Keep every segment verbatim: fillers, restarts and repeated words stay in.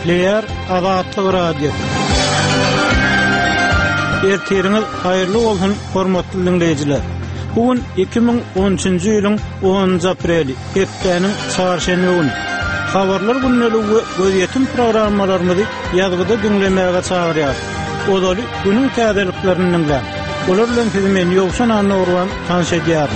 Gepleyer Azatlyk Radio. Erteriňiz haýyrly bolsun, hormatly dinleýijiler. Bugün iki bin on üçinji ýylyň onunjy apreli, hepdeniň çarşemby güni. Habarlar günneligi gözetim programmalarymyzy ýazgyda dinlemäge çagyrýar. Odaly günüň täzeliklerini dinlä. Olar bilen filmen ýoksan anlagran tanşedýär.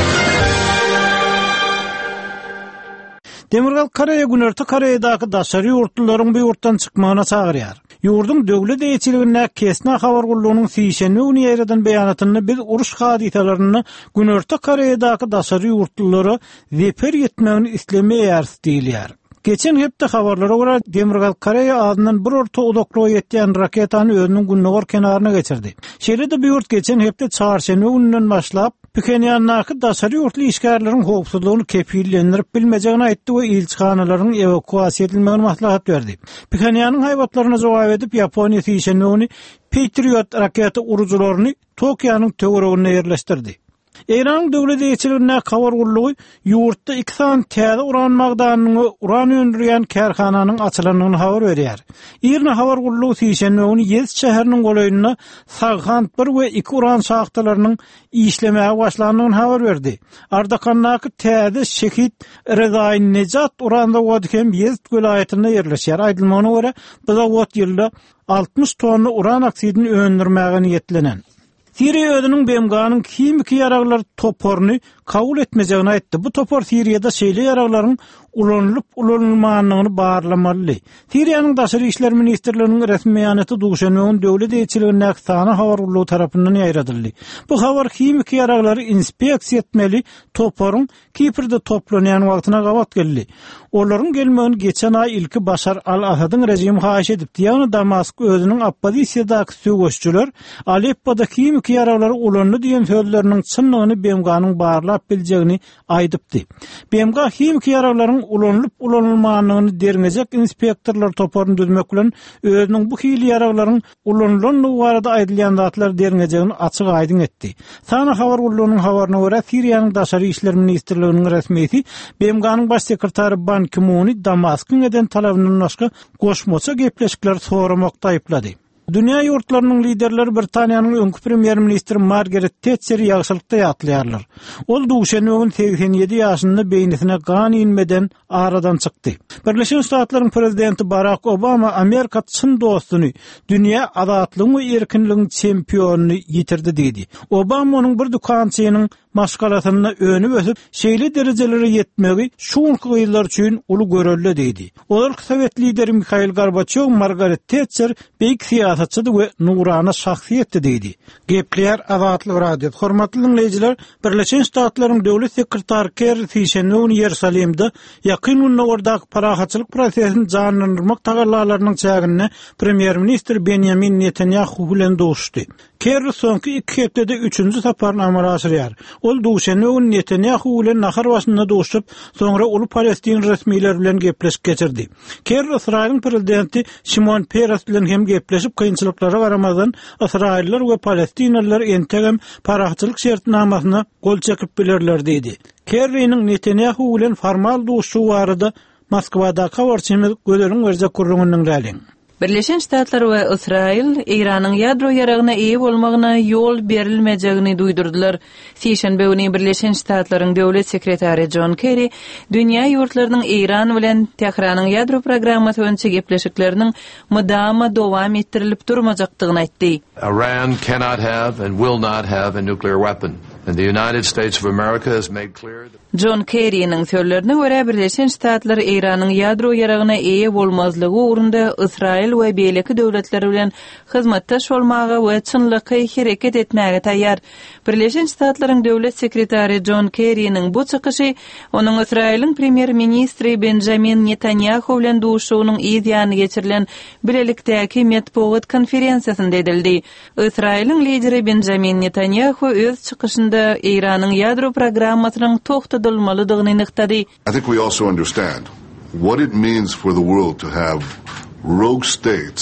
Demirgal Koreýa Günörtü Koreýadaky daşary ýurtlaryň bu ýurtdan çykmagyna çagyrýar. Ýurdun döwlet eýçiligine kesne habar gullugynyň sýşenme güni ýerden beýanatyny biz uruş hadisalaryny Günörtü Koreýadaky daşary ýurtlary zeper ýetmegini islemeýär diýilýär. Geçen hepde habarlara göre Demirgal Koreýa adynyň bir orta uzaklyga ýetýän raketany özüniň günnägor kenaryna geçirdi. Şeýle-de bu ýurt geçen hepde çarşembe güninden başlap Pükeniyannaky daşary ýurtly işgärleriň howpsuzlygyny kepillendirip bilmejegini aýtdy we ilçihanalaryň evakuasiýa edilmegini maslahat berdi. Pükeniýanyň haýbatlaryna jogap edip Ýaponiýa sýşenme güni Patriot raketa urujularyny Tokiýanyň töweregine ýerleşdirdi. Eýranyň döwlet eýçiligine habar gullugy ýurtda iki san täze uran magdanyny uran öndürýän kärhananyň açylanyny habar berýär. Ýerine habar gullugy sýşenme güni Ýez şäheriniň golaýyna Sagant bir we iki uran şahtalarynyň işlemäge başlanyny habar berdi. Ardakannaky täze şehit Rezaý Nejat uranda wagtym Ýez welaýatyna ýerleşýär. Aýdylmagyna görä, bu wagt ýylda altmış tonna uran oksidini öndürmäge niýetlenen. Siriýa özüniň B M G-nyň kimiki ýaraglar toporny kabul etmejegini aýtdy. Bu topor Siriýada şeýle ýaraglaryň ulanylyp ulanylmagyny barlamaly. Siriýanyň daşary işler ministrliginiň resmi beýanaty duşanmagyň döwlet eýçiligine sana habar gullugy tarapyndan ýaýradyldy. Bu habar kimiki ýaraglary inspeksiýa etmeli toporun Kiprde toplanýan wagtyna gabat geldi. Olaryň gelmegini geçen ay ilki Başar al-Asadyň rejimi haýyş edipdi. Ýagny Damask özüniň oppozisiýadaky söwüşçüler Aleppoda kimiki ýaraglary ulanly diýen sözleriniň çynlygyny B M G-nyň barlap biljegini aýdypdy. B M G kimiki ýaraglaryň ulanlyp ulanylmagyny derňejek inspektorlar toporuny düzmek bilen özüniň bu hili ýaraglaryň ulanylanyny barada aýdylýan zatlar derňejegini açyk aýdyn etdi. Sana habar gullugynyň habaryna görä Siriýanyň daşary işler ministrliginiň resmisi B M G-nyň baş sekretary Ban Ki-moon Damaskyň eden talabynyň başga goşmaça gepleşikler soramakda aýplady. Dünya ýurtlarynyň liderleri Britaniýanyň öňkü premier ministri Margaret Thatcher ýagşylykda ýatlaýarlar. Ol duşanma gün seksen ýedi ýaşynda beýnisine gan inmeden aradan çykdy. Birleşen Ştatlaryň prezidenti Barack Obama Amerika çyn dostuny, dünýä azatlygyň we erkinligiň çempionyny ýitirdi diýdi. Obama onuň bir dukançynyň maşgalatyna önüp ösüp şeýle derejelere ýetmegi şuňky ýyllar üçin uly görelli diýdi. Olar Sowet lideri Mikhail Gorbaçov Margaret Thatcher beýik siýasatçy we nurana şahsiýetdi diýdi. Gepleýär Azatlyk Radio. Hormatly dinleýijiler, Birleşen Ştatlaryň döwlet sekretary Kerry Sýşenme güni Ýerusalimde ýakyn günlerdaky parahatçylyk prosesini janlandyrmak tagallalarynyň çägine premier ministr Benjamin Netanyahu bilen duşdy. Kerry soňky iki hepdede üçüncü saparyny amala aşyrýar. Ol duşanma güni Netanyahu bilen nahar başynda duşup, soňra uly Palestin resmiýetleri bilen gepleşip geçirdi. Kerry Israýlyň prezidenti Shimon Peres bilen hem gepleşip kynçylyklara garamadan Israýlyler we Palestinliler entegem parahatçylyk şertnamasyna gol çekip bilerler diýdi. Kerry'niň Netanyahu bilen formal duşuşy barada Moskwada habarçymyz gölerin berje kurrungynyň rälin. Birleşen Ştatlar we Israil Iranyň ýadro ýaragyna eýe bolmagyna ýol berilmejegini duýdurdylar. Sýşenbe güni Birleşen Ştatlaryň döwlet sekretary John Kerry dünýä ýurtlarynyň Iran bilen Tehranyň ýadro programmasy öňçe gepleşikleriniň mudama dowam etdirilip durmajakdygyny aýtdy. Iran cannot have and will not have a nuclear weapon. And the United States of America has made clear that John Kerry'nin sözlerine göre Birleşen Ştatlar Iranyň ýadro ýaragyna eýe bolmazlygy ugrunda Israil we beýleki döwletleri bilen hyzmatdaş bolmagy we çynlyky hereket etmäge taýýar. Birleşen Ştatlaryň döwlet sekretary John Kerry'nin bu çykyşy onuň Israil'in premier ministri Benjamin Netanyahu bilen duşugynyň ýa-ni geçirilen bilelikdäki matbuat konferensiýasynda edildi. Israil'in lideri Benjamin Netanyahu öz çykyşynda Iranyň ýadro programmasynyň togtadylmalydygyny nyktady. I think we also understand what it means for the world to have rogue states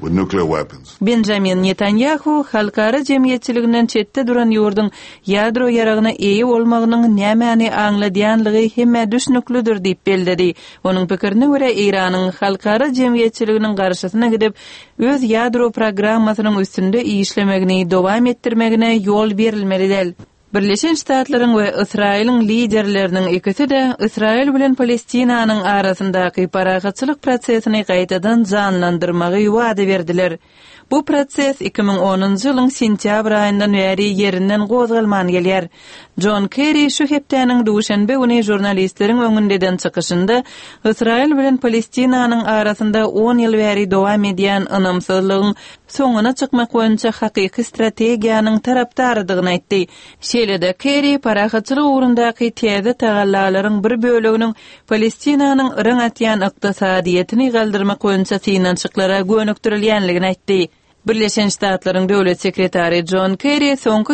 with nuclear weapons. Benjamin Netanyahu halkara jemgyetçiliginden çetde duran ýurdun ýadro ýaragyna eýe bolmagynyň nämäni aňladýanlygy hemme düşnüklüdür diýip bellädi. Onuň pikirine görä Iranyň halkara jemgyetçiliginiň garşysyna gidip öz ýadro programmasynyň üstünde işlemegini dowam etdirmegine ýol berilmelidir. Birleşen Ştatlaryň we Israýlyň liderleriniň ikisi de Israýl bilen Palestinanyň arasyndaky paragatçylyk prosesini gaýtadan janlandyrmagy wada berdiler. Bu proses iki ming onuncu ýylyň sentýabr aýyndan beri ýerinden gozgalman gelýär. John Kerry şu hepdeniň duşanbe güni jurnalistleriň öňünden çykyşynda Israýl bilen Palestinanyň arasynda on ýyl beri dowam edýän ynamsızlygyň soňuna çykmak boýunça hakyky strategiýanyň tarapdarydygyny aýtdy. Şeýle-de Kerry paragatçylyk ugrundaky täze tagallalaryň bir böleginiň Palestinanyň ırang atýan ykdysadyetini galdyrmak boýunça synançyklara gönükdirilýänligini aýtdy. Birleşen Ştatlaryň döwlet sekretary John Kerry soňky